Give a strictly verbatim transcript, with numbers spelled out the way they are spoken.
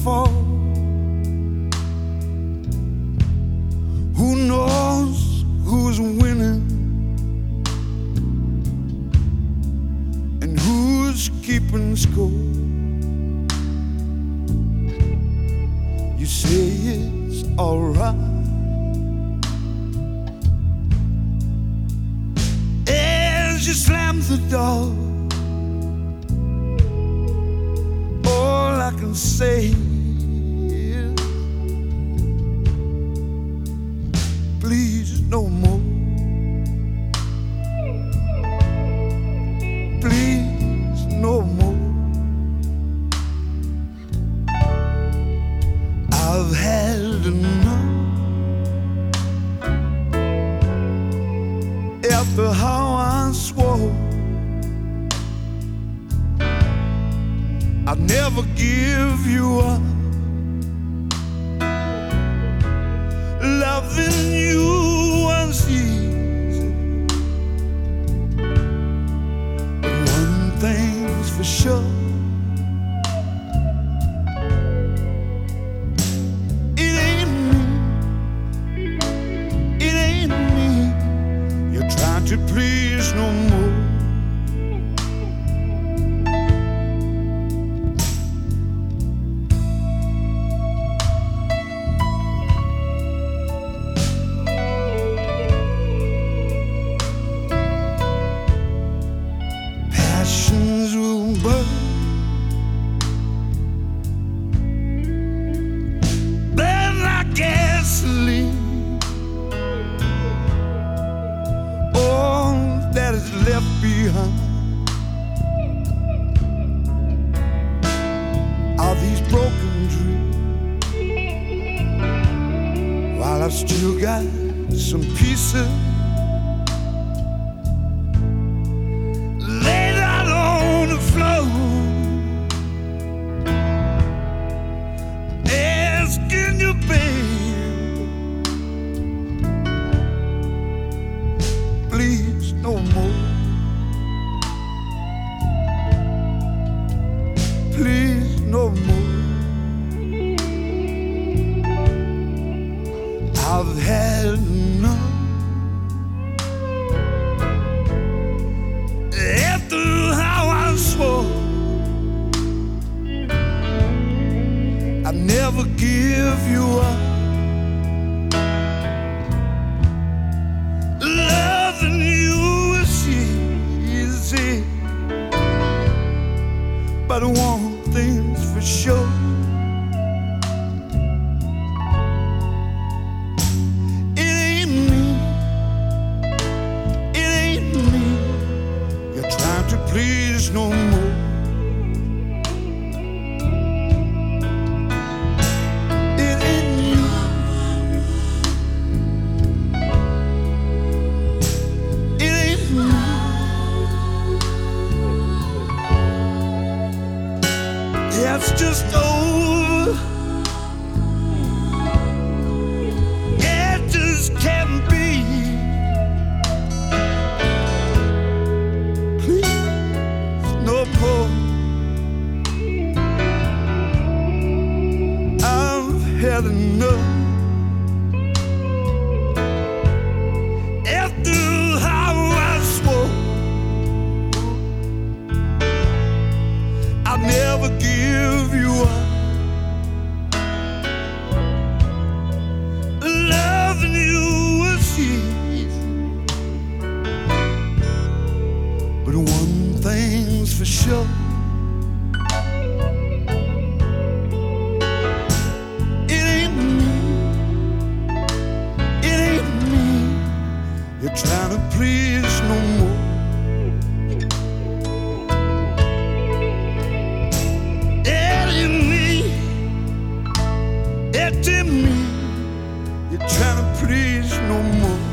fall. Who knows who's winning and who's keeping score? You say it's alright as you slam the door. All I can say is please no more. Please no more. I've had enough. After how I swore I'd never give you up, loving you was easy, but one thing's for sure, it ain't me, it ain't me you're trying to please no more. Passions will burn, burn like gasoline. All that is left behind are these broken dreams, while I've still got some pieces laid out on the floor, asking you, babe, please no more. Please no more. I've had enough. After how I swore I'd never give you up, loving you is easy, but one thing's for sure, it ain't me, it ain't me you're trying to please no more. It ain't you, it ain't me. It's just over. It just can't be. Please, no more. I've had enough. After how I swore I'll never give you up, loving you was easy, but one thing's for sure, it ain't me, it ain't me you're trying to please no more. It ain't me, you're trying to please no more.